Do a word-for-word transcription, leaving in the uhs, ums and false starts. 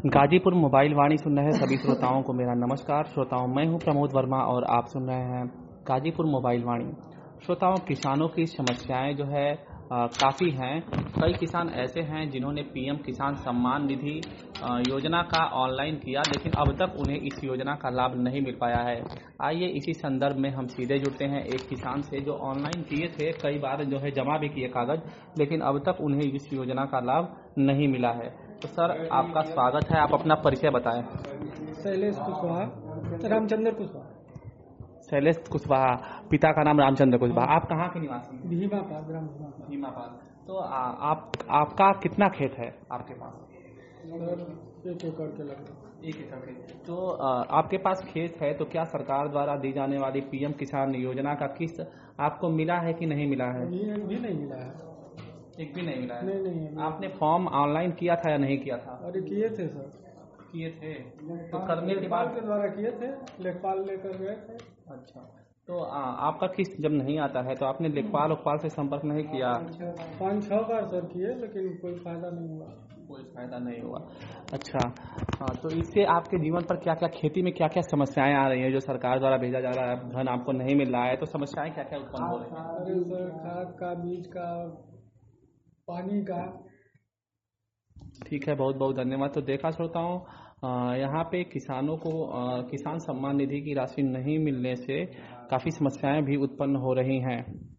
Ghazipur mobile वाणी सुन रहे सभी श्रोताओं को मेरा नमस्कार। श्रोताओं, मैं हूं प्रमोद वर्मा और आप सुन रहे हैं गाजीपुर मोबाइल वाणी। श्रोताओं, किसानों की समस्याएं जो है आ, काफ़ी हैं। कई किसान ऐसे हैं जिन्होंने पीएम किसान सम्मान निधि आ, योजना का ऑनलाइन किया, लेकिन अब तक उन्हें इस योजना का लाभ नहीं मिल पाया है। आइए इसी संदर्भ में हम सीधे जुड़ते हैं एक किसान से जो ऑनलाइन किए थे, कई बार जो है जमा भी किए कागज, लेकिन अब तक उन्हें इस योजना का लाभ नहीं मिला है। तो सर, आपका स्वागत है। आप अपना परिचय बताएं। शैलेश कुशवाहा, रामचंद्र कुशवाहा। शैलेश कुशवाहा, पिता का नाम रामचंद्र कुशवाहा। आप कहाँ के निवासी हैं? भीमापाल, ग्राम भीमापाल। भीमापाल। तो आ, आप आपका कितना खेत है आपके पास? सर, एक एकड़ के लगभग। एक एकड़ के। तो आ, आपके पास खेत है, तो क्या सरकार द्वारा दी जाने वाली पीएम किसान योजना का किस्त आपको मिला है कि नहीं मिला है? एक भी नहीं मिला है। एक भी नहीं मिला है? नहीं नहीं। आपने फॉर्म ऑनलाइन किया था या नहीं किया था? अरे किए थे सर, किए थे। तो करने के बाद के द्वारा किए थे, लेखपाल लेकर गए थे। अच्छा, तो आ, आपका किस्त जब नहीं आता है तो आपने लेखपाल उखपाल से संपर्क नहीं किया? पाँच छह बार सर किए, लेकिन कोई फायदा नहीं हुआ। कोई फायदा नहीं हुआ। अच्छा, हाँ, तो इससे आपके जीवन पर क्या क्या, खेती में क्या क्या समस्याएं आ रही हैं? जो सरकार द्वारा भेजा जा रहा है धन आपको नहीं मिल रहा है, तो समस्याएं क्या क्या उत्पन्न हो रही हैं? अरे सर, खाद का, बीज का, पानी का। ठीक है, बहुत बहुत धन्यवाद। तो देखा श्रोताओं, यहाँ पे किसानों को आ, किसान सम्मान निधि की राशि नहीं मिलने से काफ़ी समस्याएं भी उत्पन्न हो रही हैं।